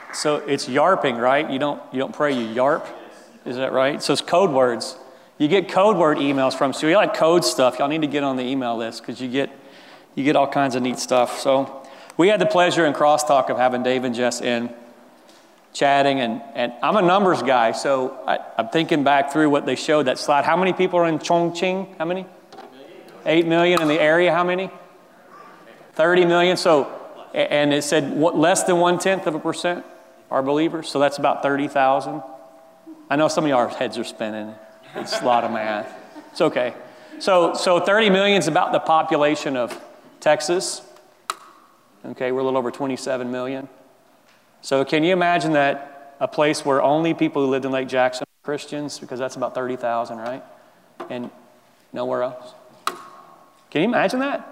So it's YARPing, right? You don't pray, you YARP. Is that right? So it's code words. You get code word emails from, so you like code stuff. Y'all need to get on the email list because you get all kinds of neat stuff. So we had the pleasure in Crosstalk of having Dave and Jess in, chatting, and I'm a numbers guy, so I'm thinking back through what they showed, that slide. How many people are in Chongqing? How many? 8 million in the area. How many? 30 million. So, and it said less than 0.1% are believers, so that's about 30,000. I know some of y'all heads are spinning. It's a lot of math. It's okay. So 30 million is about the population of Texas. Okay, we're a little over 27 million. So can you imagine that a place where only people who lived in Lake Jackson are Christians, because that's about 30,000, right? And nowhere else. Can you imagine that?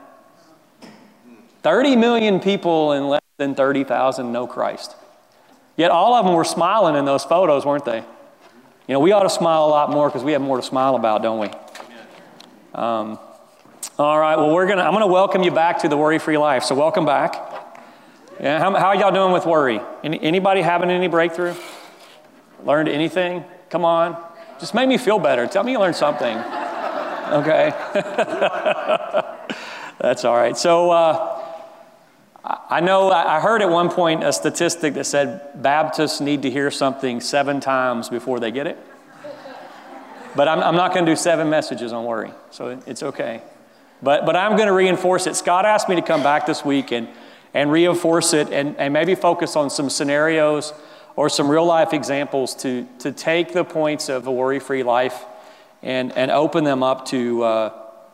30 million people and less than 30,000 know Christ. Yet all of them were smiling in those photos, weren't they? You know, we ought to smile a lot more because we have more to smile about, don't we? All right, well, I'm going to welcome you back to the Worry-Free Life. So welcome back. Yeah, how are y'all doing with worry? Anybody having any breakthrough? Learned anything? Come on. Just make me feel better. Tell me you learned something. Okay. That's all right. So I know I heard at one point a statistic that said Baptists need to hear something 7 times before they get it. But I'm not going to do 7 messages on worry, so it's okay. But I'm going to reinforce it. Scott asked me to come back this week and reinforce it and maybe focus on some scenarios or some real life examples to take the points of a worry-free life and open them up to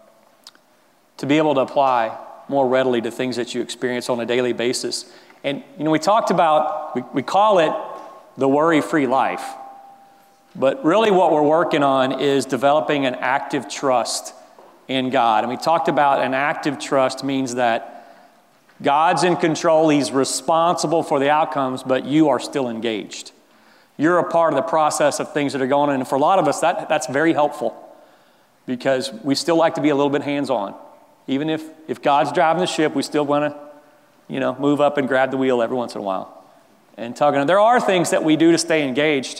be able to apply more readily to things that you experience on a daily basis. And, you know, we talked about, we call it the worry-free life. But really what we're working on is developing an active trust in God. And we talked about an active trust means that God's in control, He's responsible for the outcomes, but you are still engaged. You're a part of the process of things that are going on. And for a lot of us, that's very helpful because we still like to be a little bit hands-on. Even if God's driving the ship, we still want to, you know, move up and grab the wheel every once in a while and tug on. There are things that we do to stay engaged.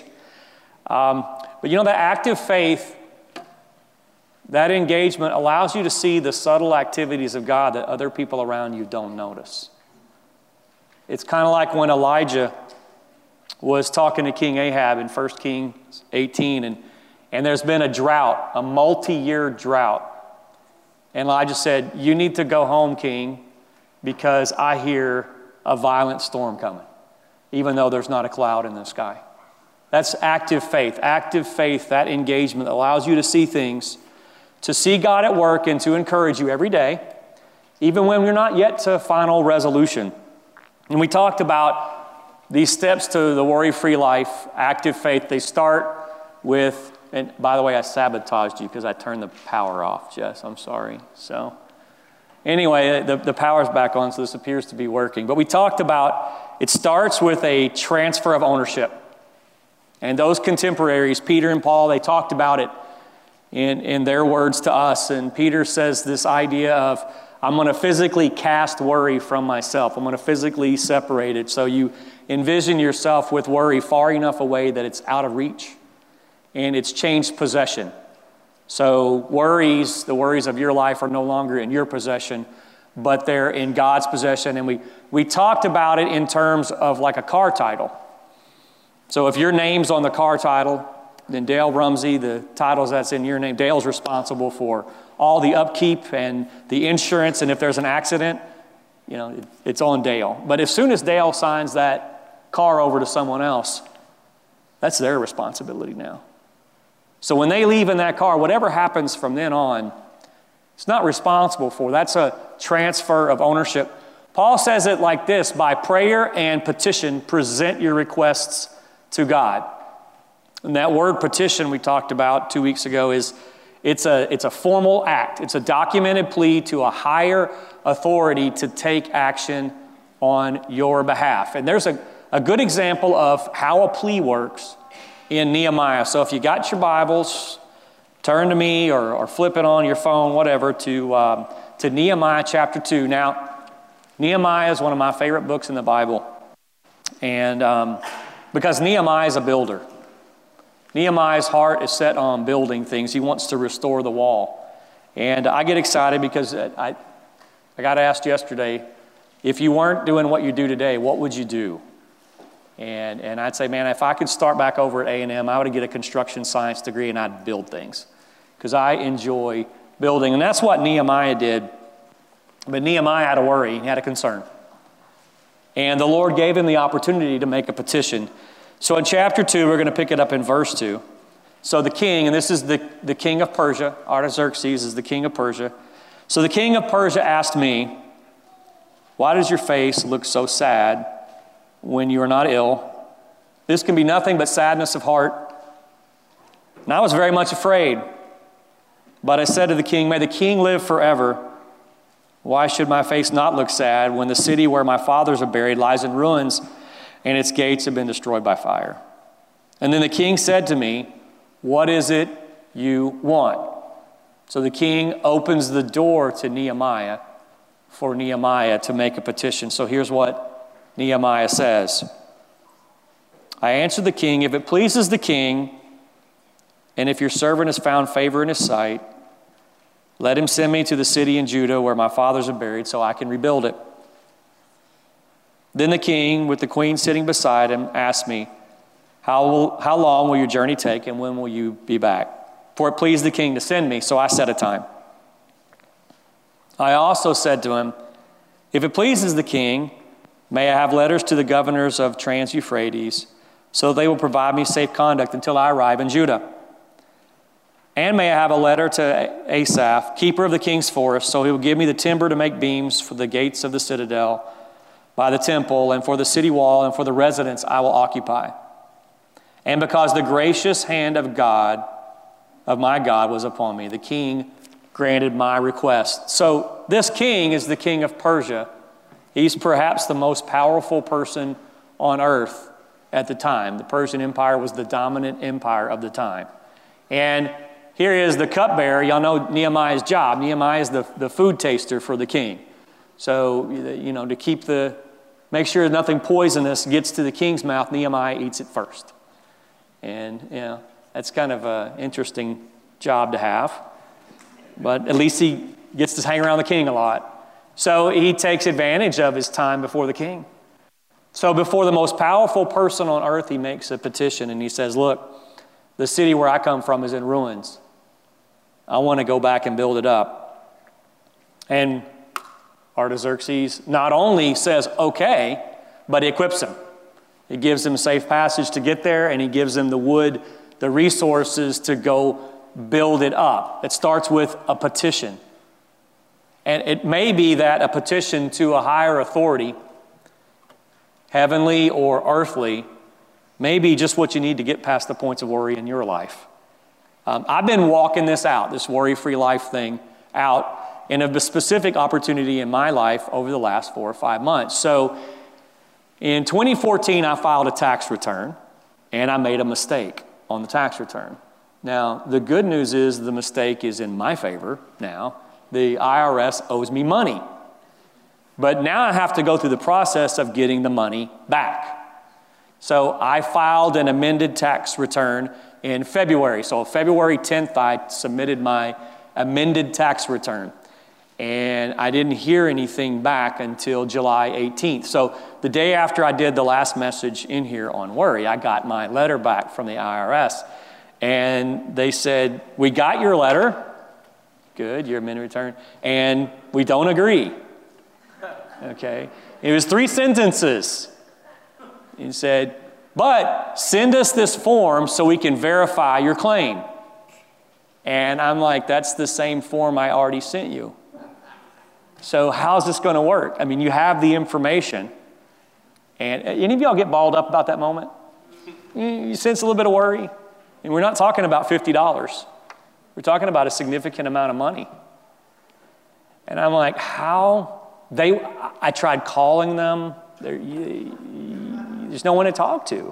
But you know, that active faith, that engagement allows you to see the subtle activities of God that other people around you don't notice. It's kind of like when Elijah was talking to King Ahab in 1 Kings 18, and there's been a drought, a multi-year drought. And Elijah said, you need to go home, King, because I hear a violent storm coming, even though there's not a cloud in the sky. That's active faith. Active faith, that engagement allows you to see things, to see God at work and to encourage you every day, even when you're not yet to final resolution. And we talked about these steps to the worry-free life, active faith. They start with, and by the way, I sabotaged you because I turned the power off, Jess. I'm sorry. So anyway, the power's back on, so this appears to be working. But we talked about it starts with a transfer of ownership. And those contemporaries, Peter and Paul, they talked about it in their words to us. And Peter says this idea of, I'm going to physically cast worry from myself. I'm going to physically separate it. So you envision yourself with worry far enough away that it's out of reach. And it's changed possession. So the worries of your life are no longer in your possession, but they're in God's possession. And we talked about it in terms of like a car title. So if your name's on the car title, then Dale Rumsey, the titles that's in your name, Dale's responsible for all the upkeep and the insurance. And if there's an accident, you know, it's on Dale. But as soon as Dale signs that car over to someone else, that's their responsibility now. So when they leave in that car, whatever happens from then on, it's not responsible for. That's a transfer of ownership. Paul says it like this: by prayer and petition, present your requests to God. And that word petition we talked about 2 weeks ago it's a formal act. It's a documented plea to a higher authority to take action on your behalf. And there's a good example of how a plea works in Nehemiah. So if you got your Bibles, turn to me or flip it on your phone, whatever, to Nehemiah chapter 2. Now, Nehemiah is one of my favorite books in the Bible. And because Nehemiah is a builder. Nehemiah's heart is set on building things. He wants to restore the wall. And I get excited because I got asked yesterday, if you weren't doing what you do today, what would you do? And I'd say, man, if I could start back over at A&M, I would get a construction science degree and I'd build things. Because I enjoy building. And that's what Nehemiah did. But Nehemiah had a worry. He had a concern. And the Lord gave him the opportunity to make a petition. So in chapter 2, we're going to pick it up in verse 2. So the king, and this is the king of Persia, Artaxerxes is the king of Persia. So the king of Persia asked me, why does your face look so sad when you are not ill? This can be nothing but sadness of heart. And I was very much afraid. But I said to the king, may the king live forever. Why should my face not look sad when the city where my fathers are buried lies in ruins and its gates have been destroyed by fire? And then the king said to me, what is it you want? So the king opens the door to Nehemiah for Nehemiah to make a petition. So here's what Nehemiah says. I answered the king, if it pleases the king, and if your servant has found favor in his sight, let him send me to the city in Judah where my fathers are buried so I can rebuild it. Then the king, with the queen sitting beside him, asked me, how long will your journey take and when will you be back? For it pleased the king to send me, so I set a time. I also said to him, if it pleases the king, may I have letters to the governors of Trans-Euphrates so they will provide me safe conduct until I arrive in Judah. And may I have a letter to Asaph, keeper of the king's forest, so he will give me the timber to make beams for the gates of the citadel, by the temple, and for the city wall, and for the residence I will occupy. And because the gracious hand of God, of my God, was upon me, the king granted my request. So this king is the king of Persia. He's perhaps the most powerful person on earth at the time. The Persian Empire was the dominant empire of the time. And here is the cupbearer. Y'all know Nehemiah's job. Nehemiah is the food taster for the king. So, to make sure nothing poisonous gets to the king's mouth, Nehemiah eats it first. And, that's kind of an interesting job to have. But at least he gets to hang around the king a lot. So he takes advantage of his time before the king. So before the most powerful person on earth, he makes a petition and he says, look, the city where I come from is in ruins. I want to go back and build it up. And Artaxerxes not only says, okay, but he equips him. He gives him a safe passage to get there, and he gives him the wood, the resources to go build it up. It starts with a petition. And it may be that a petition to a higher authority, heavenly or earthly, may be just what you need to get past the points of worry in your life. I've been walking this out, this worry-free life thing out in a specific opportunity in my life over the last 4 or 5 months. So in 2014, I filed a tax return, and I made a mistake on the tax return. Now, the good news is the mistake is in my favor now. The IRS owes me money. But now I have to go through the process of getting the money back. So I filed an amended tax return in February. So February 10th, I submitted my amended tax return. And I didn't hear anything back until July 18th. So the day after I did the last message in here on worry, I got my letter back from the IRS. And they said, we got your letter. Good, your amended return. And we don't agree. Okay. It was 3 sentences. He said, but send us this form so we can verify your claim. And I'm like, that's the same form I already sent you. So how's this going to work? I mean, you have the information. And any of y'all get balled up about that moment? You sense a little bit of worry? And we're not talking about $50. We're talking about a significant amount of money. And I'm like, how? I tried calling them. There's no one to talk to.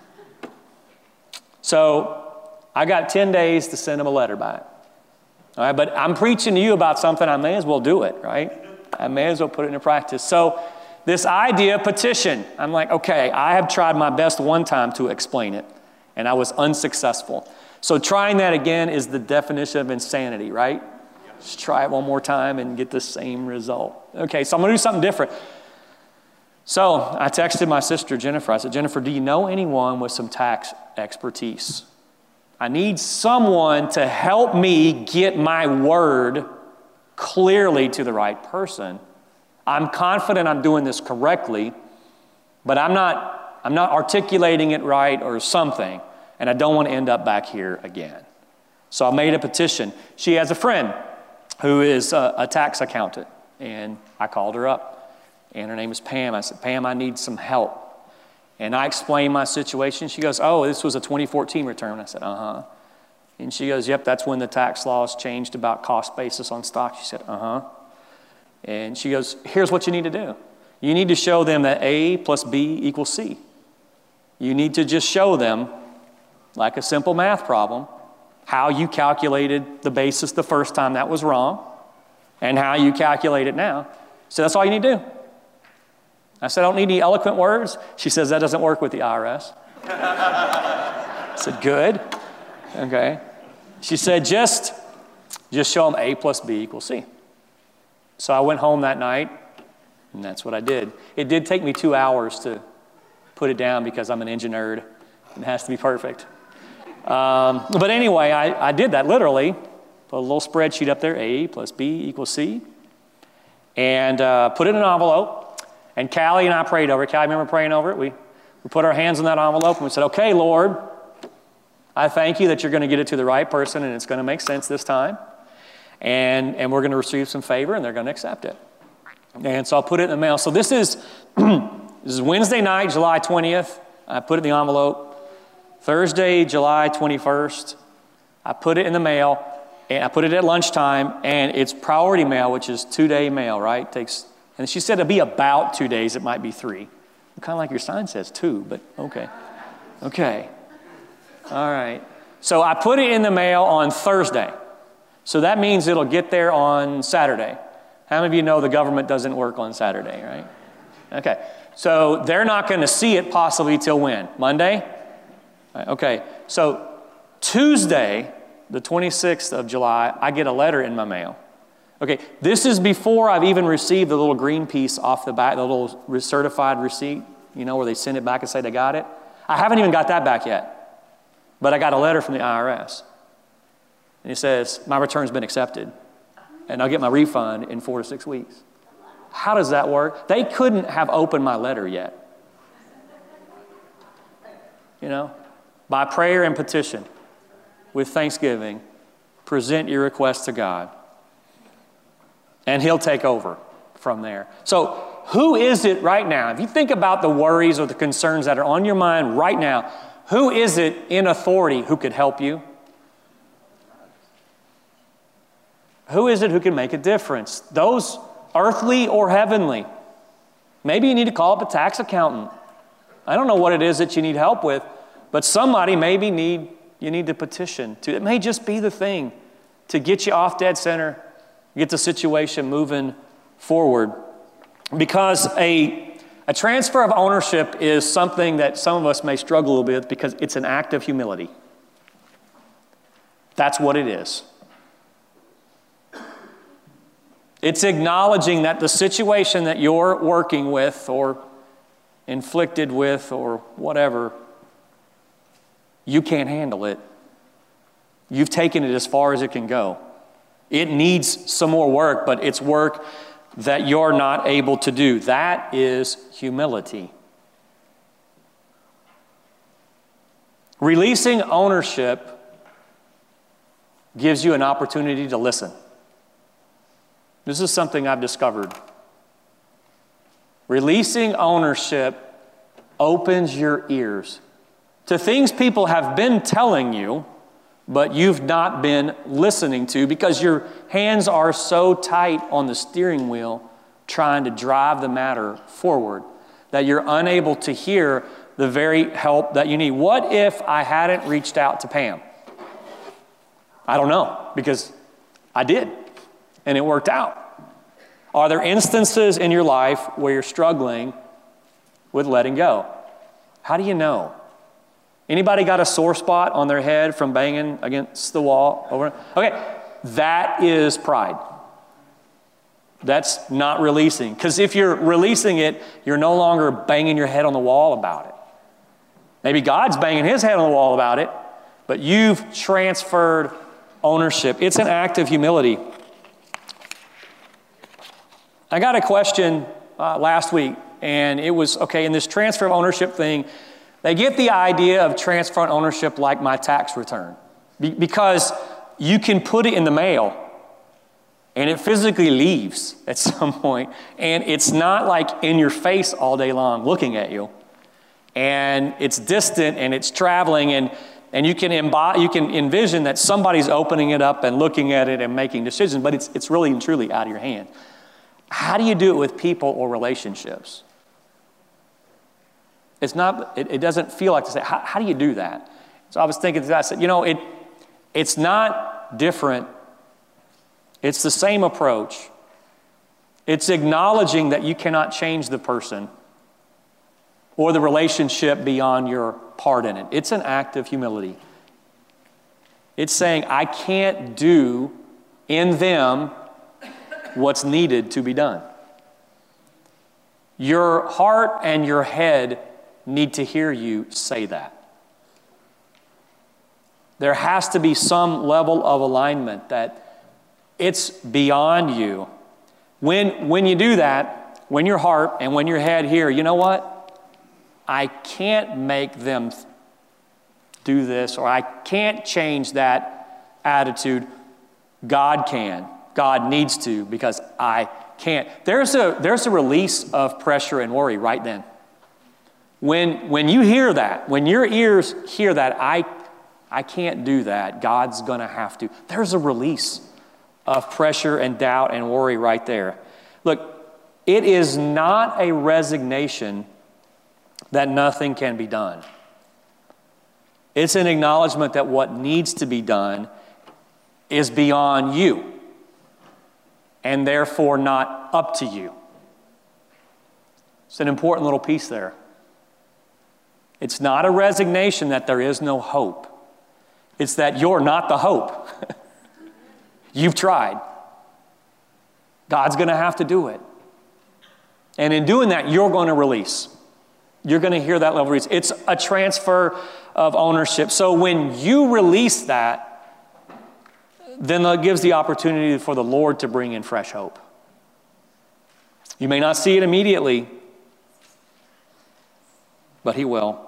So I got 10 days to send them a letter back. All right, but I'm preaching to you about something, I may as well do it, right? I may as well put it into practice. So this idea of petition, I'm like, okay, I have tried my best one time to explain it, and I was unsuccessful. So trying that again is the definition of insanity, right? Just try it one more time and get the same result. Okay, so I'm going to do something different. So I texted my sister, Jennifer. I said, Jennifer, do you know anyone with some tax expertise? I need someone to help me get my word clearly to the right person. I'm confident I'm doing this correctly, but I'm not articulating it right or something, and I don't want to end up back here again. So I made a petition. She has a friend who is a tax accountant, and I called her up, and her name is Pam. I said, Pam, I need some help. And I explained my situation. She goes, oh, this was a 2014 return. I said, uh-huh. And she goes, yep, that's when the tax laws changed about cost basis on stock. She said, uh-huh. And she goes, here's what you need to do. You need to show them that A plus B equals C. You need to just show them, like a simple math problem, how you calculated the basis the first time that was wrong and how you calculate it now. So that's all you need to do. I said, I don't need any eloquent words. She says, that doesn't work with the IRS. I said, good. Okay. She said, just show them A plus B equals C. So I went home that night, and that's what I did. It did take me 2 hours to put it down because I'm an engineer, and it has to be perfect. But anyway, I did that literally. Put a little spreadsheet up there, A plus B equals C, and put it in an envelope. And Callie and I prayed over it. Callie, remember praying over it? We put our hands on that envelope and we said, okay, Lord, I thank you that you're going to get it to the right person and it's going to make sense this time. And we're going to receive some favor and they're going to accept it. And so I'll put it in the mail. So this is Wednesday night, July 20th. I put it in the envelope. Thursday, July 21st, I put it in the mail. And I put it at lunchtime, and it's priority mail, which is 2-day mail, right? And she said it'd be about 2 days. It might be 3. Kind of like your sign says 2, but okay. Okay. All right. So I put it in the mail on Thursday. So that means it'll get there on Saturday. How many of you know the government doesn't work on Saturday, right? Okay. So they're not going to see it possibly till when? Monday? Okay. So Tuesday, the 26th of July, I get a letter in my mail. Okay, this is before I've even received the little green piece off the back, the little certified receipt, you know, where they send it back and say they got it. I haven't even got that back yet. But I got a letter from the IRS. And it says, my return's been accepted. And I'll get my refund in 4 to 6 weeks. How does that work? They couldn't have opened my letter yet. You know, by prayer and petition, with thanksgiving, present your request to God. And He'll take over from there. So who is it right now? If you think about the worries or the concerns that are on your mind right now, who is it in authority who could help you? Who is it who can make a difference? Those earthly or heavenly. Maybe you need to call up a tax accountant. I don't know what it is that you need help with, but somebody maybe you need to petition to. It may just be the thing to get you off dead center, get the situation moving forward. Because a transfer of ownership is something that some of us may struggle a little bit because it's an act of humility. That's what it is. It's acknowledging that the situation that you're working with or inflicted with or whatever, you can't handle it. You've taken it as far as it can go. It needs some more work, but it's work that you're not able to do. That is humility. Releasing ownership gives you an opportunity to listen. This is something I've discovered. Releasing ownership opens your ears to things people have been telling you, but you've not been listening to because your hands are so tight on the steering wheel trying to drive the matter forward that you're unable to hear the very help that you need. What if I hadn't reached out to Pam? I don't know, because I did, and it worked out. Are there instances in your life where you're struggling with letting go? How do you know? Anybody got a sore spot on their head from banging against the wall? Okay, that is pride. That's not releasing. Because if you're releasing it, you're no longer banging your head on the wall about it. Maybe God's banging his head on the wall about it, but you've transferred ownership. It's an act of humility. I got a question last week, and it was, okay, in this transfer of ownership thing, they get the idea of transferring ownership like my tax return. Because you can put it in the mail, and it physically leaves at some point, and it's not like in your face all day long looking at you. And it's distant, and it's traveling, and you can envision that somebody's opening it up and looking at it and making decisions, but it's really and truly out of your hand. How do you do it with people or relationships? It's not, it doesn't feel like to say, how do you do that? So I was thinking, I said, it's not different. It's the same approach. It's acknowledging that you cannot change the person or the relationship beyond your part in it. It's an act of humility. It's saying, I can't do in them what's needed to be done. Your heart and your head need to hear you say that. There has to be some level of alignment that it's beyond you. When you do that, when your heart and when your head hear, you know what? I can't make them do this, or I can't change that attitude. God can. God needs to, because I can't. There's a release of pressure and worry right then. When you hear that, when your ears hear that, I can't do that, God's going to have to. There's a release of pressure and doubt and worry right there. Look, it is not a resignation that nothing can be done. It's an acknowledgement that what needs to be done is beyond you, and therefore not up to you. It's an important little piece there. It's not a resignation that there is no hope. It's that you're not the hope. You've tried. God's going to have to do it. And in doing that, you're going to release. You're going to hear that level of release. It's a transfer of ownership. So when you release that, then that gives the opportunity for the Lord to bring in fresh hope. You may not see it immediately, but He will.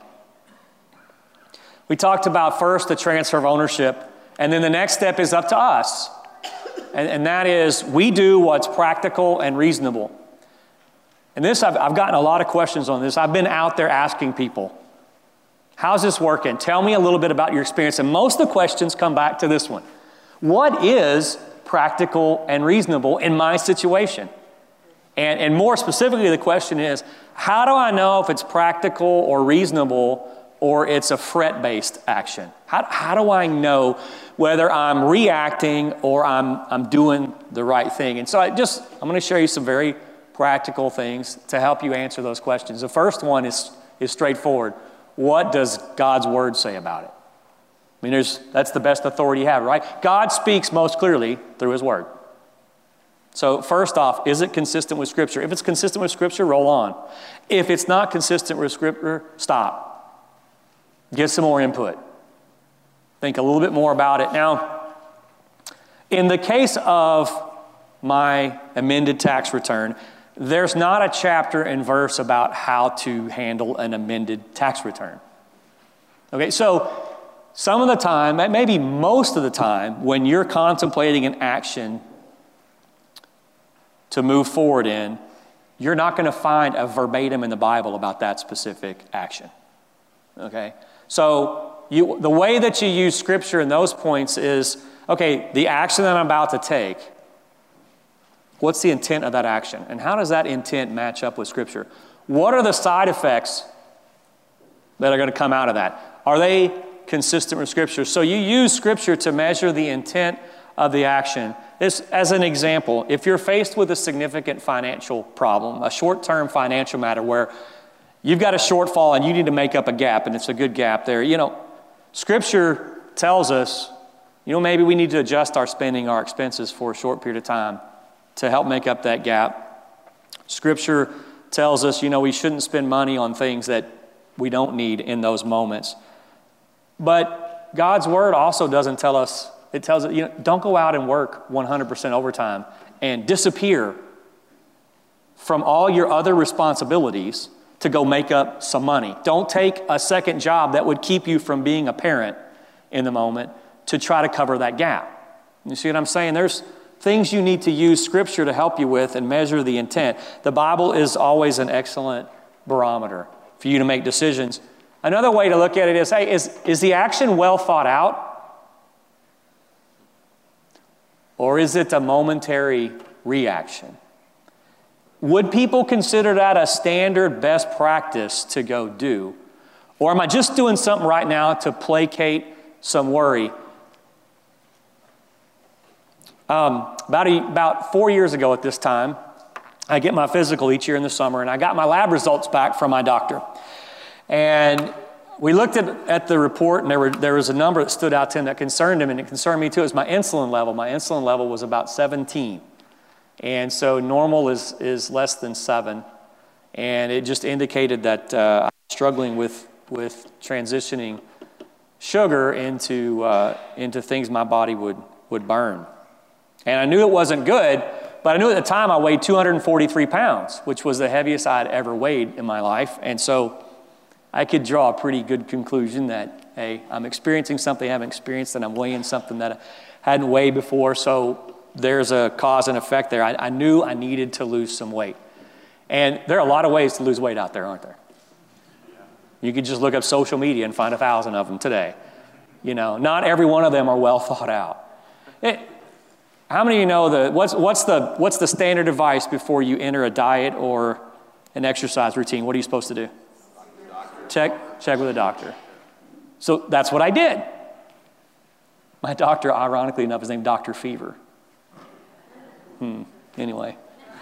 We talked about first the transfer of ownership, and then the next step is up to us. And that is, we do what's practical and reasonable. And this, I've gotten a lot of questions on this. I've been out there asking people, how's this working? Tell me a little bit about your experience. And most of the questions come back to this one. What is practical and reasonable in my situation? And more specifically, the question is, how do I know if it's practical or reasonable or it's a fret-based action? How do I know whether I'm reacting or I'm doing the right thing? And so I'm going to share you some very practical things to help you answer those questions. The first one is straightforward. What does God's Word say about it? I mean, that's the best authority you have, right? God speaks most clearly through His Word. So first off, is it consistent with Scripture? If it's consistent with Scripture, roll on. If it's not consistent with Scripture, stop. Get some more input. Think a little bit more about it. Now, in the case of my amended tax return, there's not a chapter and verse about how to handle an amended tax return. Okay, so some of the time, maybe most of the time, when you're contemplating an action to move forward in, you're not going to find a verbatim in the Bible about that specific action. Okay? So the way that you use Scripture in those points is, okay, the action that I'm about to take, what's the intent of that action? And how does that intent match up with Scripture? What are the side effects that are going to come out of that? Are they consistent with Scripture? So you use Scripture to measure the intent of the action. This, as an example, if you're faced with a significant financial problem, a short-term financial matter where you've got a shortfall and you need to make up a gap, and it's a good gap there, Scripture tells us, maybe we need to adjust our spending, our expenses for a short period of time to help make up that gap. Scripture tells us, we shouldn't spend money on things that we don't need in those moments. But God's Word also doesn't tell us, it tells us, don't go out and work 100% overtime and disappear from all your other responsibilities to go make up some money. Don't take a second job that would keep you from being a parent in the moment to try to cover that gap. You see what I'm saying? There's things you need to use Scripture to help you with and measure the intent. The Bible is always an excellent barometer for you to make decisions. Another way to look at it is, hey, is the action well thought out? Or is it a momentary reaction? Would people consider that a standard best practice to go do? Or am I just doing something right now to placate some worry? About 4 years ago at this time, I get my physical each year in the summer, and I got my lab results back from my doctor. And we looked at the report, and there was a number that stood out to him that concerned him, and it concerned me too. It was my insulin level. My insulin level was about 17. And so normal is less than 7. And it just indicated that I was struggling with transitioning sugar into things my body would burn. And I knew it wasn't good, but I knew at the time I weighed 243 pounds, which was the heaviest I'd ever weighed in my life. And so I could draw a pretty good conclusion that, hey, I'm experiencing something I haven't experienced, and I'm weighing something that I hadn't weighed before. So there's a cause and effect there. I knew I needed to lose some weight. And there are a lot of ways to lose weight out there, aren't there? You could just look up social media and find 1,000 of them today. Not every one of them are well thought out. How many of you know what's the standard advice before you enter a diet or an exercise routine? What are you supposed to do? Check with a doctor. So that's what I did. My doctor, ironically enough, is named Dr. Fever. Anyway.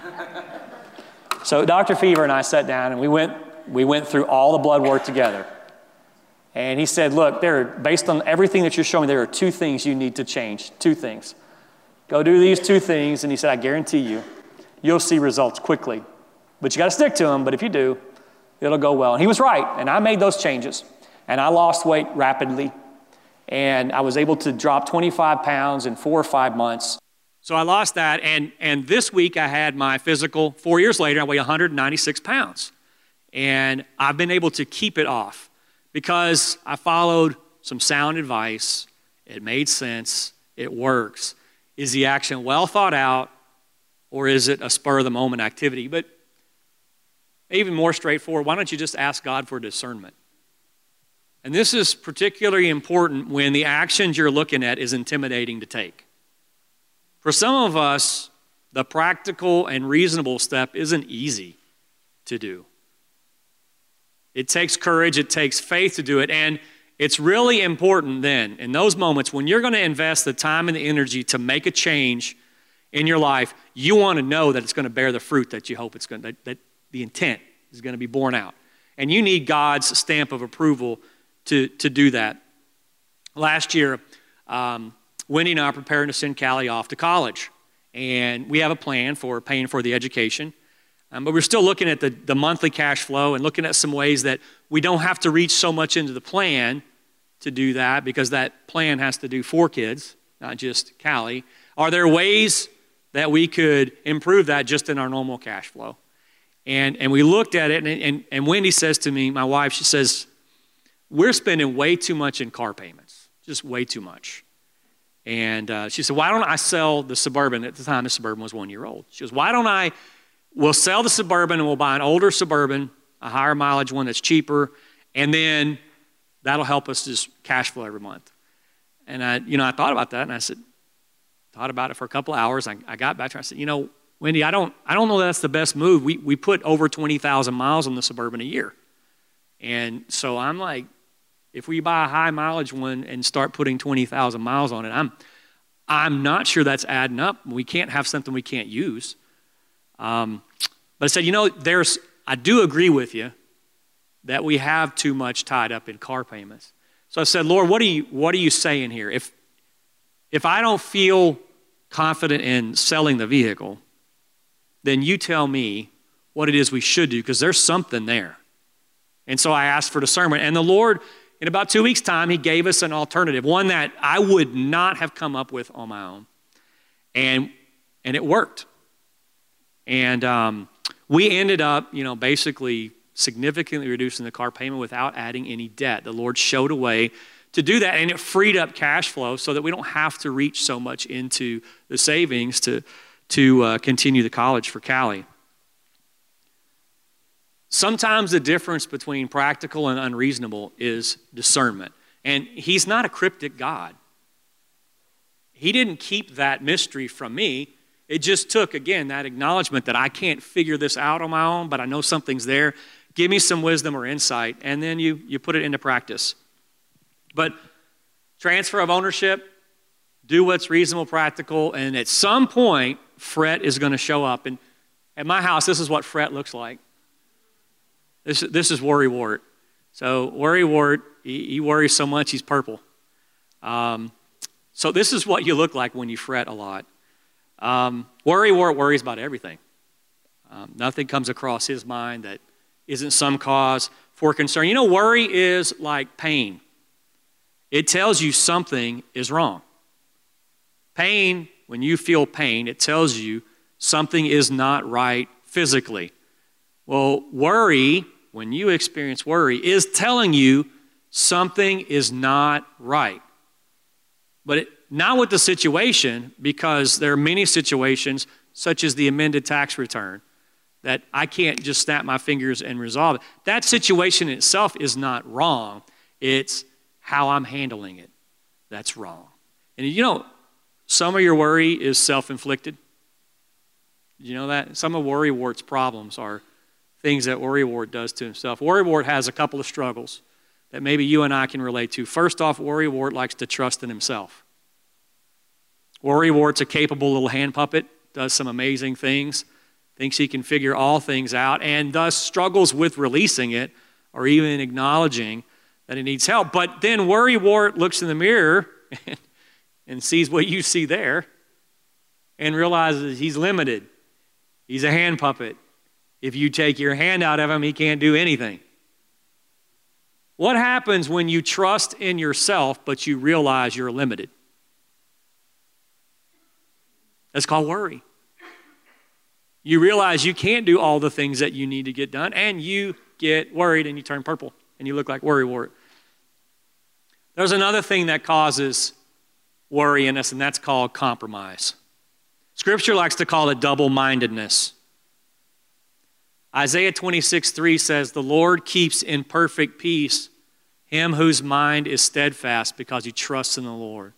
So Dr. Fever and I sat down and we went through all the blood work together. And he said, look, based on everything that you're showing, there are 2 things you need to change. 2 things. Go do these 2 things. And he said, I guarantee you'll see results quickly. But you got to stick to them. But if you do, it'll go well. And he was right. And I made those changes. And I lost weight rapidly. And I was able to drop 25 pounds in 4 or 5 months. So I lost that. And this week I had my physical. 4 years later, I weigh 196 pounds. And I've been able to keep it off because I followed some sound advice. It made sense. It works. Is the action well thought out, or is it a spur-of-the-moment activity? But even more straightforward, why don't you just ask God for discernment? And this is particularly important when the actions you're looking at is intimidating to take. For some of us, the practical and reasonable step isn't easy to do. It takes courage, it takes faith to do it, and it's really important then, in those moments, when you're going to invest the time and the energy to make a change in your life, you want to know that it's going to bear the fruit that you hope it's going to, that the intent is going to be borne out. And you need God's stamp of approval to do that. Last year, Wendy and I are preparing to send Callie off to college. And we have a plan for paying for the education. But we're still looking at the monthly cash flow and looking at some ways that we don't have to reach so much into the plan to do that, because that plan has to do 4 kids, not just Callie. Are there ways that we could improve that just in our normal cash flow? And we looked at it, and Wendy says to me, my wife, she says, we're spending way too much in car payments, just way too much. And she said, why don't I sell the Suburban? At the time, the Suburban was 1 year old. She goes, we'll sell the Suburban and we'll buy an older Suburban, a higher mileage one that's cheaper, and then that'll help us just cash flow every month. And I thought about that, and I thought about it for a couple of hours. I got back to her, I said, Wendy, I don't know that's the best move. We put over 20,000 miles on the Suburban a year. And so I'm like, if we buy a high mileage one and start putting 20,000 miles on it, I'm not sure that's adding up. We can't have something we can't use. But I said, I do agree with you that we have too much tied up in car payments. So I said, Lord, what are you saying here? If I don't feel confident in selling the vehicle, then you tell me what it is we should do, because there's something there. And so I asked for discernment. And the Lord, in about 2 weeks' time, he gave us an alternative, one that I would not have come up with on my own. And it worked. And we ended up, basically significantly reducing the car payment without adding any debt. The Lord showed a way to do that, and it freed up cash flow so that we don't have to reach so much into the savings to continue the college for Callie. Sometimes the difference between practical and unreasonable is discernment. And he's not a cryptic God. He didn't keep that mystery from me. It just took, again, that acknowledgement that I can't figure this out on my own, but I know something's there. Give me some wisdom or insight, and then you put it into practice. But transfer of ownership, do what's reasonable, practical, and at some point, fret is going to show up. And at my house, this is what fret looks like. This is worrywart. So worrywart, he worries so much he's purple. So this is what you look like when you fret a lot. Worrywart worries about everything. Nothing comes across his mind that isn't some cause for concern. Worry is like pain. It tells you something is wrong. Pain, when you feel pain, it tells you something is not right physically. Well, worry, when you experience worry, is telling you something is not right. But not with the situation, because there are many situations, such as the amended tax return, that I can't just snap my fingers and resolve it. That situation itself is not wrong. It's how I'm handling it that's wrong. And some of your worry is self-inflicted. You know that? Some of worrywart's problems are things that worrywart does to himself. Worrywart has a couple of struggles that maybe you and I can relate to. First off, worrywart likes to trust in himself. Worrywart's a capable little hand puppet, does some amazing things, thinks he can figure all things out, and thus struggles with releasing it or even acknowledging that he needs help. But then worrywart looks in the mirror and sees what you see there and realizes he's limited. He's a hand puppet. If you take your hand out of him, he can't do anything. What happens when you trust in yourself, but you realize you're limited? That's called worry. You realize you can't do all the things that you need to get done, and you get worried and you turn purple and you look like worrywart. There's another thing that causes worry in us, and that's called compromise. Scripture likes to call it double-mindedness. Isaiah 26:3 says, "The Lord keeps in perfect peace him whose mind is steadfast because he trusts in the Lord."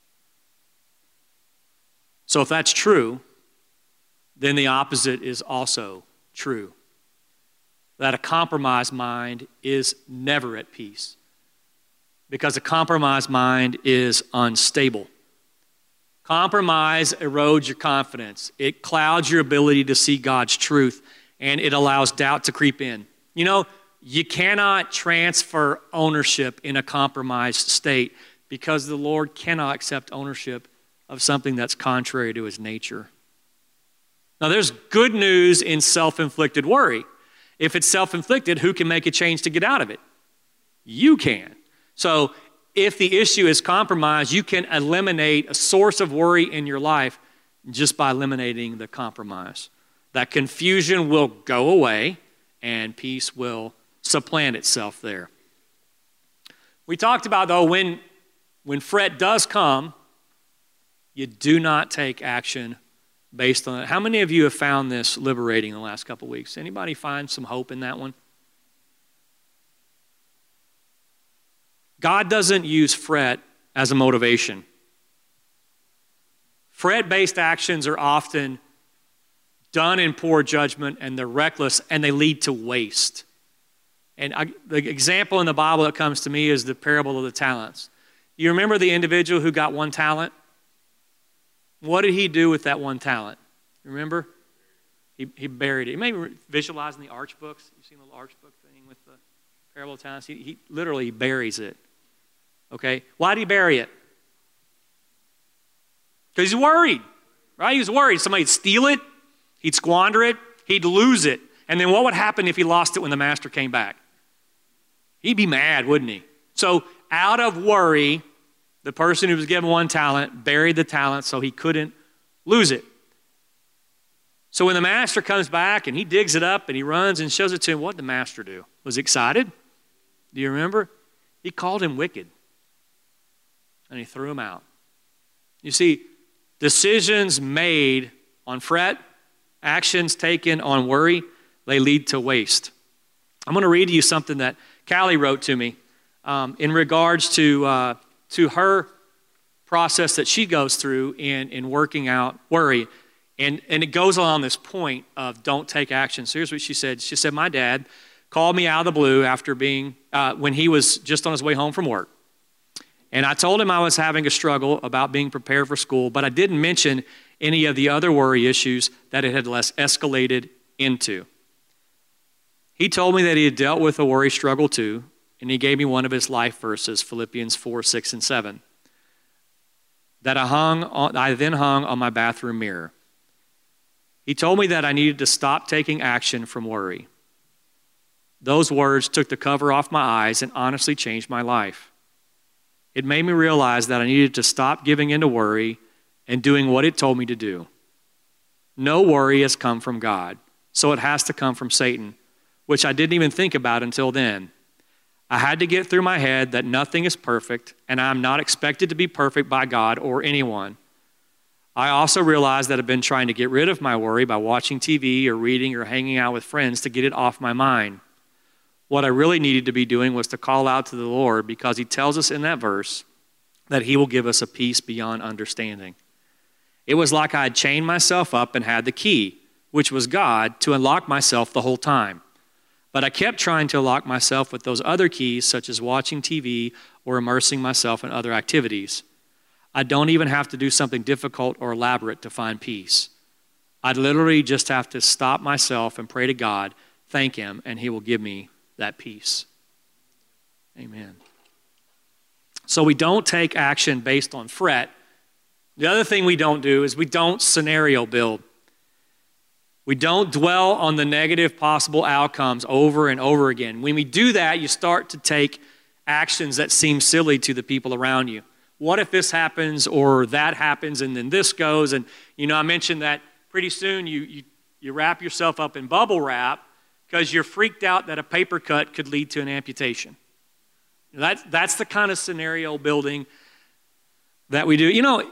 So if that's true, then the opposite is also true. That a compromised mind is never at peace, because a compromised mind is unstable. Compromise erodes your confidence. It clouds your ability to see God's truth, and it allows doubt to creep in. You cannot transfer ownership in a compromised state, because the Lord cannot accept ownership of something that's contrary to his nature. Now, there's good news in self-inflicted worry. If it's self-inflicted, who can make a change to get out of it? You can. So if the issue is compromise, you can eliminate a source of worry in your life just by eliminating the compromise. That confusion will go away and peace will supplant itself there. We talked about, though, when fret does come, you do not take action based on it. How many of you have found this liberating in the last couple of weeks? Anybody find some hope in that one? God doesn't use fret as a motivation. Fret-based actions are often done in poor judgment, and they're reckless, and they lead to waste. And the example in the Bible that comes to me is the parable of the talents. You remember the individual who got 1 talent? What did he do with that one talent? Remember? He buried it. You may visualize in the arch books. You've seen the little arch book thing with the parable of talents. He literally buries it. Okay? Why did he bury it? Because he's worried, right? He was worried. Somebody would steal it. He'd squander it. He'd lose it. And then what would happen if he lost it when the master came back? He'd be mad, wouldn't he? So out of worry, the person who was given one talent buried the talent so he couldn't lose it. So when the master comes back and he digs it up and he runs and shows it to him, what did the master do? Was he excited? Do you remember? He called him wicked. And he threw him out. You see, decisions made on fret, actions taken on worry, they lead to waste. I'm going to read to you something that Callie wrote to me in regards to her process that she goes through in working out worry. And it goes along this point of don't take action. So here's what she said. She said, my dad called me out of the blue after when he was just on his way home from work. And I told him I was having a struggle about being prepared for school, but I didn't mention any of the other worry issues that it had less escalated into. He told me that he had dealt with a worry struggle too, and he gave me one of his life verses, Philippians 4, 6, and 7, that I then hung on my bathroom mirror. He told me that I needed to stop taking action from worry. Those words took the cover off my eyes and honestly changed my life. It made me realize that I needed to stop giving in to worry and doing what it told me to do. No worry has come from God, so it has to come from Satan, which I didn't even think about until then. I had to get through my head that nothing is perfect, and I'm not expected to be perfect by God or anyone. I also realized that I've been trying to get rid of my worry by watching TV or reading or hanging out with friends to get it off my mind. What I really needed to be doing was to call out to the Lord, because he tells us in that verse that he will give us a peace beyond understanding. It was like I had chained myself up and had the key, which was God, to unlock myself the whole time. But I kept trying to unlock myself with those other keys, such as watching TV or immersing myself in other activities. I don't even have to do something difficult or elaborate to find peace. I'd literally just have to stop myself and pray to God, thank him, and he will give me that peace. Amen. So we don't take action based on fret. The other thing we don't do is we don't scenario build. We don't dwell on the negative possible outcomes over and over again. When we do that, you start to take actions that seem silly to the people around you. What if this happens or that happens and then this goes? And, I mentioned that pretty soon you wrap yourself up in bubble wrap because you're freaked out that a paper cut could lead to an amputation. That's the kind of scenario building that we do.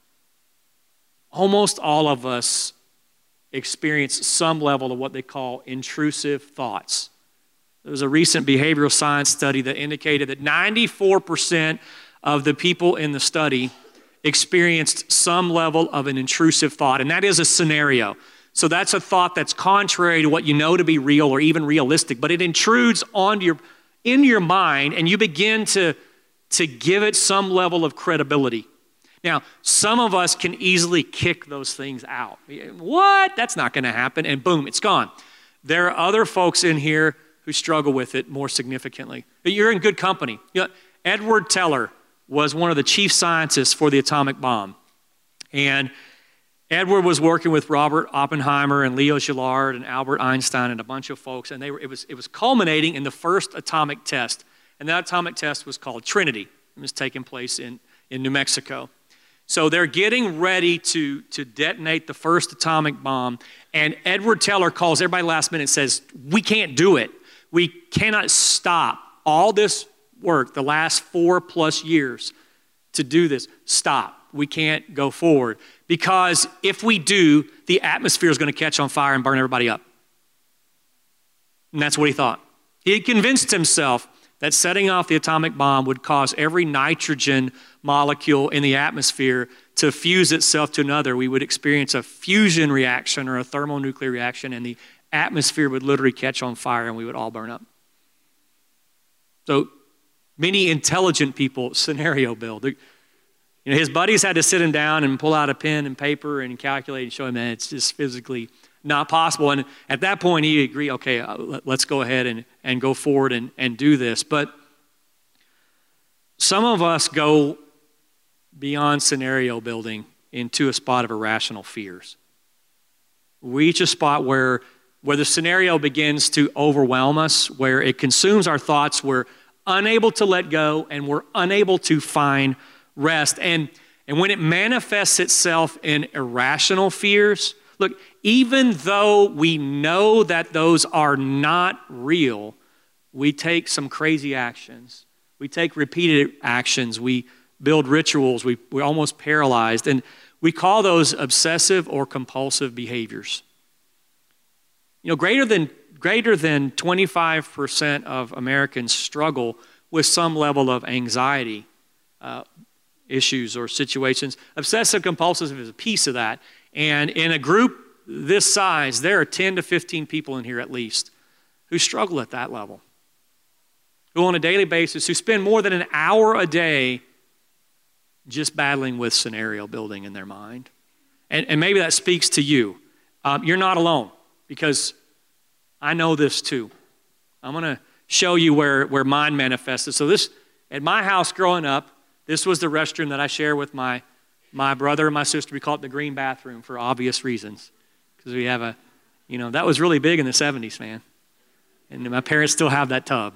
Almost all of us experience some level of what they call intrusive thoughts. There was a recent behavioral science study that indicated that 94% of the people in the study experienced some level of an intrusive thought, and that is a scenario. So that's a thought that's contrary to what you know to be real or even realistic, but it intrudes in your mind, and you begin to give it some level of credibility. Now, some of us can easily kick those things out. What? That's not going to happen, and boom, it's gone. There are other folks in here who struggle with it more significantly. But you're in good company. Edward Teller was one of the chief scientists for the atomic bomb. And Edward was working with Robert Oppenheimer and Leo Szilard and Albert Einstein and a bunch of folks, and it was culminating in the first atomic test. And that atomic test was called Trinity. It was taking place in New Mexico. So they're getting ready to detonate the first atomic bomb, and Edward Teller calls everybody last minute and says, we can't do it. We cannot stop all this work, the last 4+ years to do this. Stop. We can't go forward. Because if we do, the atmosphere is going to catch on fire and burn everybody up. And that's what he thought. He had convinced himself that setting off the atomic bomb would cause every nitrogen molecule in the atmosphere to fuse itself to another. We would experience a fusion reaction or a thermonuclear reaction, and the atmosphere would literally catch on fire and we would all burn up. So many intelligent people scenario build. His buddies had to sit him down and pull out a pen and paper and calculate and show him that it's just physically not possible. And at that point, he agreed, okay, let's go ahead and go forward and do this. But some of us go beyond scenario building into a spot of irrational fears. We reach a spot where the scenario begins to overwhelm us, where it consumes our thoughts, we're unable to let go, and we're unable to find rest. And when it manifests itself in irrational fears, look, even though we know that those are not real, we take some crazy actions. We take repeated actions. We build rituals. We're almost paralyzed. And we call those obsessive or compulsive behaviors. Greater than 25% of Americans struggle with some level of anxiety issues or situations. Obsessive compulsive is a piece of that. And in a group this size, there are 10 to 15 people in here at least who struggle at that level, who on a daily basis, who spend more than an hour a day just battling with scenario building in their mind. And maybe that speaks to you. You're not alone, because I know this too. I'm going to show you where mine manifested. So at my house growing up, this was the restroom that I share with my brother and my sister. We call it the green bathroom for obvious reasons, because we have that was really big in the 70s, man. And my parents still have that tub.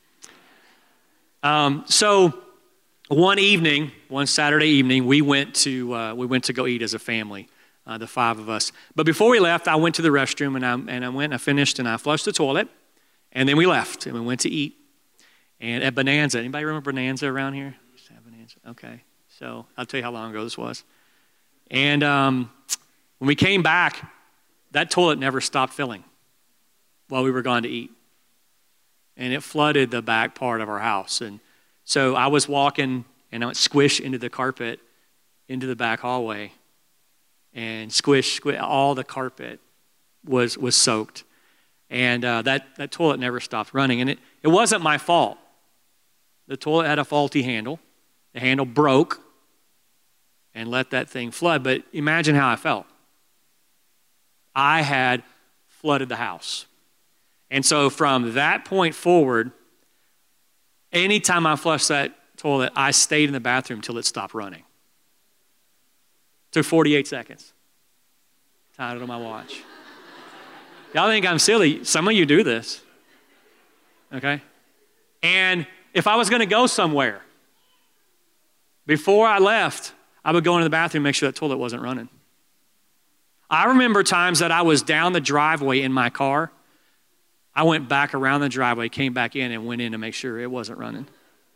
So one Saturday evening, we went to go eat as a family, the 5 of us. But before we left, I went to the restroom and I finished and I flushed the toilet, and then we left and we went to eat. And at Bonanza, anybody remember Bonanza around here? Bonanza. Okay, so I'll tell you how long ago this was. And when we came back, that toilet never stopped filling while we were gone to eat. And it flooded the back part of our house. And so I was walking, and I went squish into the carpet, into the back hallway, and squish, all the carpet was soaked. And that toilet never stopped running. And it wasn't my fault. The toilet had a faulty handle. The handle broke and let that thing flood. But imagine how I felt. I had flooded the house. And so from that point forward, anytime I flushed that toilet, I stayed in the bathroom till it stopped running. Took 48 seconds. Tied it on my watch. Y'all think I'm silly. Some of you do this. Okay? And if I was going to go somewhere, before I left, I would go into the bathroom and make sure that toilet wasn't running. I remember times that I was down the driveway in my car. I went back around the driveway, came back in, and went in to make sure it wasn't running.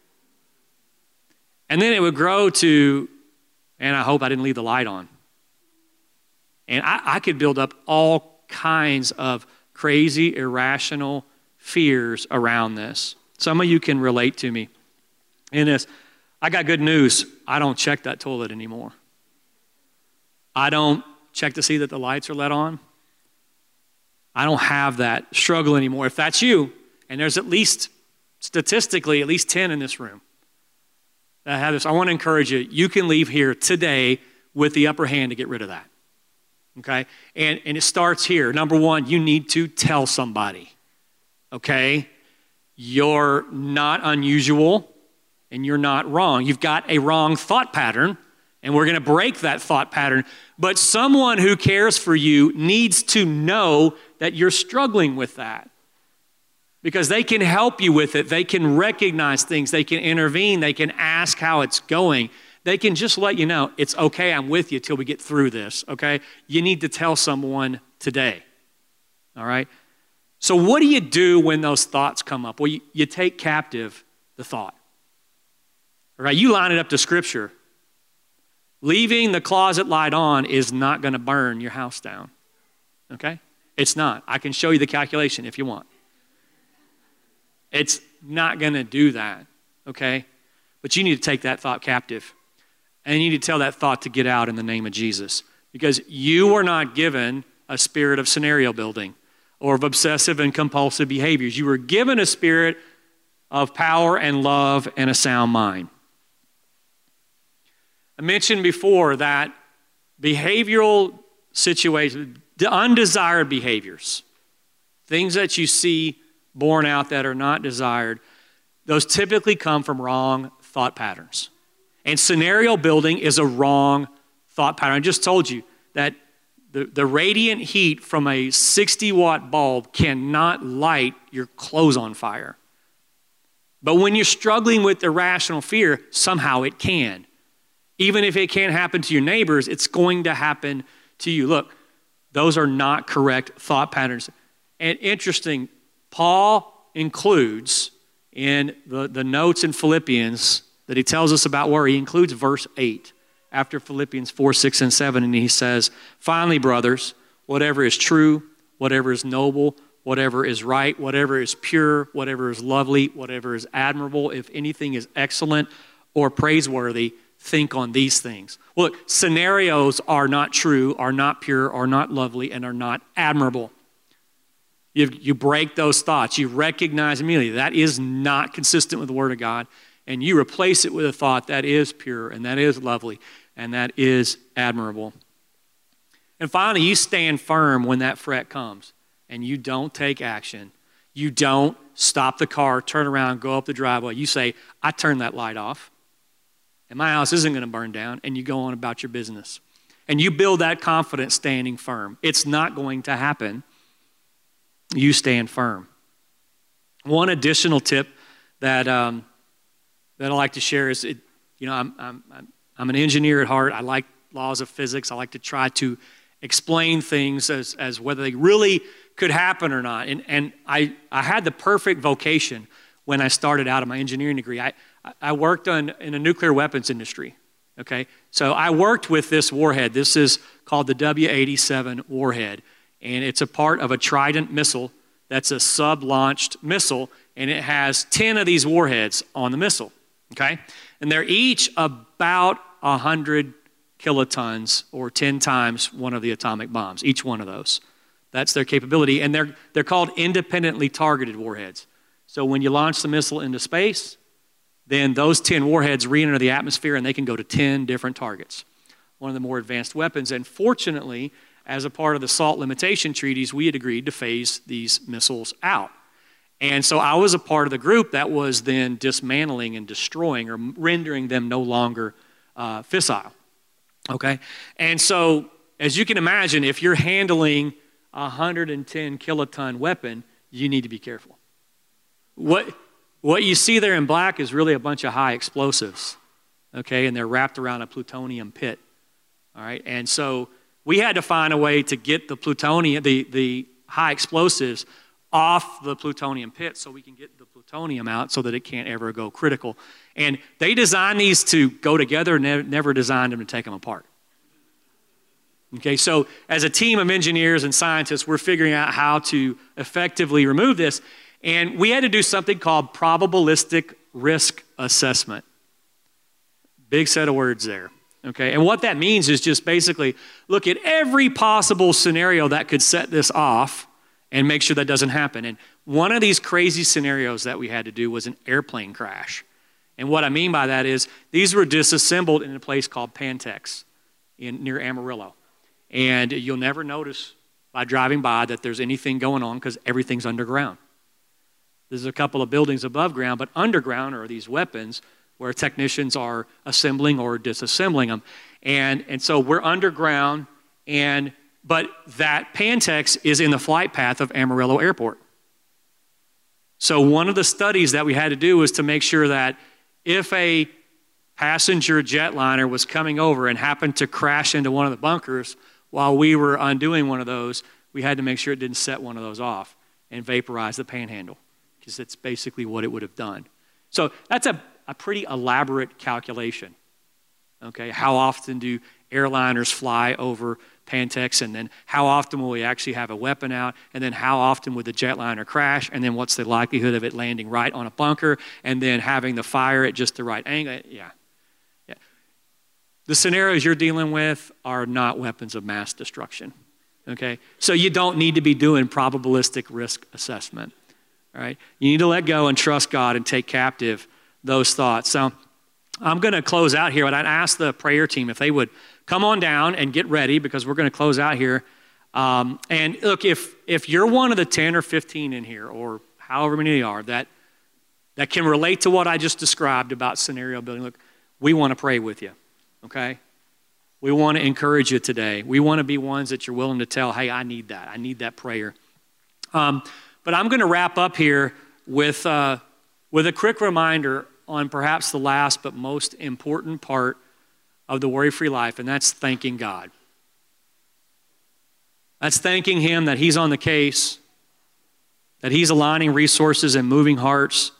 And then it would grow to, and I hope I didn't leave the light on. And I could build up all kinds of crazy, irrational fears around this. Some of you can relate to me in this. I got good news. I don't check that toilet anymore. I don't check to see that the lights are let on. I don't have that struggle anymore. If that's you, and there's at least, statistically, at least 10 in this room that have this, I want to encourage you, you can leave here today with the upper hand to get rid of that. Okay? And it starts here. Number one, you need to tell somebody. Okay? You're not unusual and you're not wrong. You've got a wrong thought pattern, and we're going to break that thought pattern. But someone who cares for you needs to know that you're struggling with that, because they can help you with it. They can recognize things. They can intervene. They can ask how it's going. They can just let you know, it's okay, I'm with you till we get through this, okay? You need to tell someone today, all right? So what do you do when those thoughts come up? Well, you take captive the thought, all right? You line it up to Scripture. Leaving the closet light on is not going to burn your house down, okay? It's not. I can show you the calculation if you want. It's not going to do that, okay? But you need to take that thought captive. And you need to tell that thought to get out in the name of Jesus. Because you were not given a spirit of scenario building or of obsessive and compulsive behaviors. You were given a spirit of power and love and a sound mind. I mentioned before that behavioral situations, the undesired behaviors, things that you see born out that are not desired, those typically come from wrong thought patterns. And scenario building is a wrong thought pattern. I just told you that the radiant heat from a 60-watt bulb cannot light your clothes on fire. But when you're struggling with irrational fear, somehow it can. Even if it can't happen to your neighbors, it's going to happen to you. Look, those are not correct thought patterns. And interesting, Paul includes in the notes in Philippians that he tells us about worry, he includes verse 8 after Philippians 4, 6, and 7. And he says, finally, brothers, whatever is true, whatever is noble, whatever is right, whatever is pure, whatever is lovely, whatever is admirable, if anything is excellent or praiseworthy, think on these things. Look, scenarios are not true, are not pure, are not lovely, and are not admirable. You break those thoughts. You recognize immediately that is not consistent with the Word of God, and you replace it with a thought that is pure, and that is lovely, and that is admirable. And finally, you stand firm when that fret comes, and you don't take action. You don't stop the car, turn around, go up the driveway. You say, I turned that light off, and my house isn't going to burn down, and you go on about your business. And you build that confidence standing firm. It's not going to happen. You stand firm. One additional tip that I like to share is, I'm an engineer at heart. I like laws of physics. I like to try to explain things as whether they really could happen or not. And I had the perfect vocation when I started out in my engineering degree. I worked in a nuclear weapons industry. Okay, so I worked with this warhead. This is called the W-87 warhead. And it's a part of a Trident missile that's a sub-launched missile, and it has 10 of these warheads on the missile, okay? And they're each about 100 kilotons, or 10 times one of the atomic bombs, each one of those. That's their capability, and they're called independently targeted warheads. So when you launch the missile into space, then those 10 warheads re-enter the atmosphere, and they can go to 10 different targets. One of the more advanced weapons, and fortunately, as a part of the SALT limitation treaties, we had agreed to phase these missiles out. And so I was a part of the group that was then dismantling and destroying or rendering them no longer fissile, okay? And so, as you can imagine, if you're handling a 110 kiloton weapon, you need to be careful. What you see there in black is really a bunch of high explosives, okay? And they're wrapped around a plutonium pit, all right? And so we had to find a way to get the plutonium, the high explosives off the plutonium pit so we can get the plutonium out so that it can't ever go critical. And they designed these to go together, never designed them to take them apart. Okay, so as a team of engineers and scientists, we're figuring out how to effectively remove this. And we had to do something called probabilistic risk assessment. Big set of words there. Okay, and what that means is just basically look at every possible scenario that could set this off and make sure that doesn't happen. And one of these crazy scenarios that we had to do was an airplane crash. And what I mean by that is these were disassembled in a place called Pantex near Amarillo. And you'll never notice by driving by that there's anything going on because everything's underground. There's a couple of buildings above ground, but underground are these weapons where technicians are assembling or disassembling them. And so we're underground, but that Pantex is in the flight path of Amarillo Airport. So one of the studies that we had to do was to make sure that if a passenger jetliner was coming over and happened to crash into one of the bunkers while we were undoing one of those, we had to make sure it didn't set one of those off and vaporize the panhandle, because it's basically what it would have done. So that's a pretty elaborate calculation, okay? How often do airliners fly over Pantex, and then how often will we actually have a weapon out, and then how often would the jetliner crash, and then what's the likelihood of it landing right on a bunker, and then having the fire at just the right angle? Yeah. The scenarios you're dealing with are not weapons of mass destruction, okay? So you don't need to be doing probabilistic risk assessment, all right? You need to let go and trust God and take captive those thoughts. So I'm going to close out here, but I'd ask the prayer team if they would come on down and get ready because we're going to close out here. And look, if you're one of the 10 or 15 in here, or however many they are, that can relate to what I just described about scenario building, look, we want to pray with you, okay? We want to encourage you today. We want to be ones that you're willing to tell, hey, I need that. I need that prayer. But I'm going to wrap up here with a quick reminder on perhaps the last but most important part of the worry-free life, and that's thanking God. That's thanking Him that He's on the case, that He's aligning resources and moving hearts,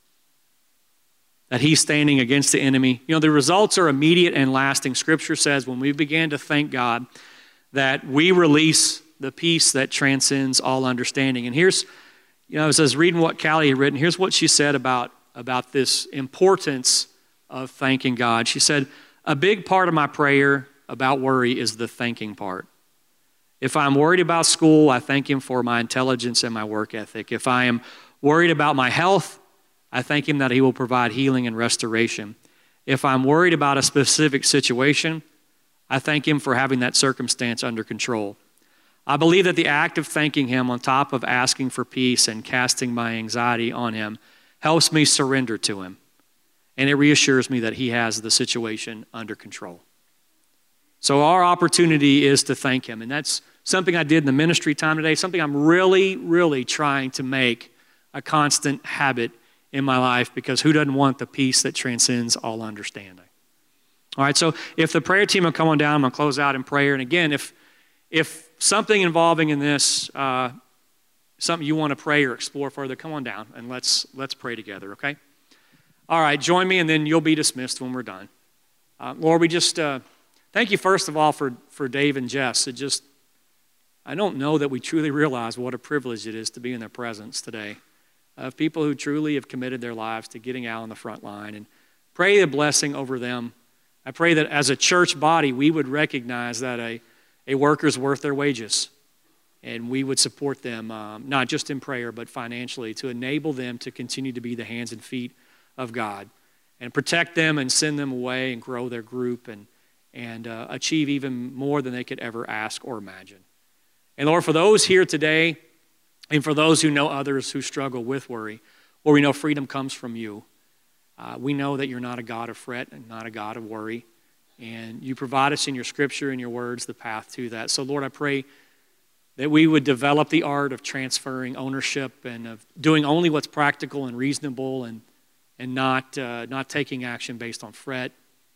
that He's standing against the enemy. You know, the results are immediate and lasting. Scripture says when we begin to thank God that we release the peace that transcends all understanding. And here's, you know, as I was reading what Callie had written, here's what she said about this importance of thanking God. She said, a big part of my prayer about worry is the thanking part. If I'm worried about school, I thank Him for my intelligence and my work ethic. If I am worried about my health, I thank Him that He will provide healing and restoration. If I'm worried about a specific situation, I thank Him for having that circumstance under control. I believe that the act of thanking Him on top of asking for peace and casting my anxiety on Him helps me surrender to Him. And it reassures me that He has the situation under control. So our opportunity is to thank Him. And that's something I did in the ministry time today, something I'm really, really trying to make a constant habit in my life, because who doesn't want the peace that transcends all understanding? All right, so if the prayer team will come on down, I'm going to close out in prayer. And again, if something involving in this, something you want to pray or explore further, come on down and let's pray together, okay? All right, join me and then you'll be dismissed when we're done. Lord, we just thank you first of all for Dave and Jess. I don't know that we truly realize what a privilege it is to be in their presence today. Of people who truly have committed their lives to getting out on the front line, and pray a blessing over them. I pray that as a church body, we would recognize that a worker's worth their wages, and we would support them, not just in prayer, but financially, to enable them to continue to be the hands and feet of God, and protect them and send them away and grow their group and achieve even more than they could ever ask or imagine. And Lord, for those here today, and for those who know others who struggle with worry, Lord, we know freedom comes from you. We know that you're not a God of fret and not a God of worry. And you provide us in your scripture and your words the path to that. So Lord, I pray that we would develop the art of transferring ownership and of doing only what's practical and reasonable, and not taking action based on fret,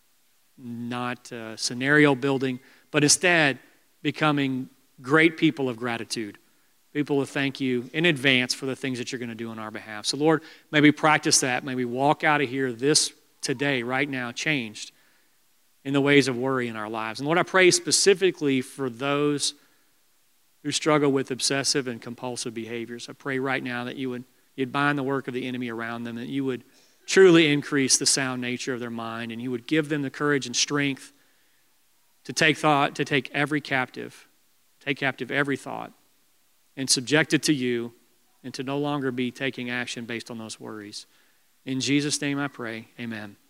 not scenario building, but instead becoming great people of gratitude. People will thank you in advance for the things that you're going to do on our behalf. So Lord, may we practice that. May we walk out of here today, right now, changed in the ways of worry in our lives. And Lord, I pray specifically for those who struggle with obsessive and compulsive behaviors. I pray right now that you'd bind the work of the enemy around them, that you would truly increase the sound nature of their mind, and you would give them the courage and strength to take every captive, take captive every thought, and subject it to you, and to no longer be taking action based on those worries. In Jesus' name I pray, amen.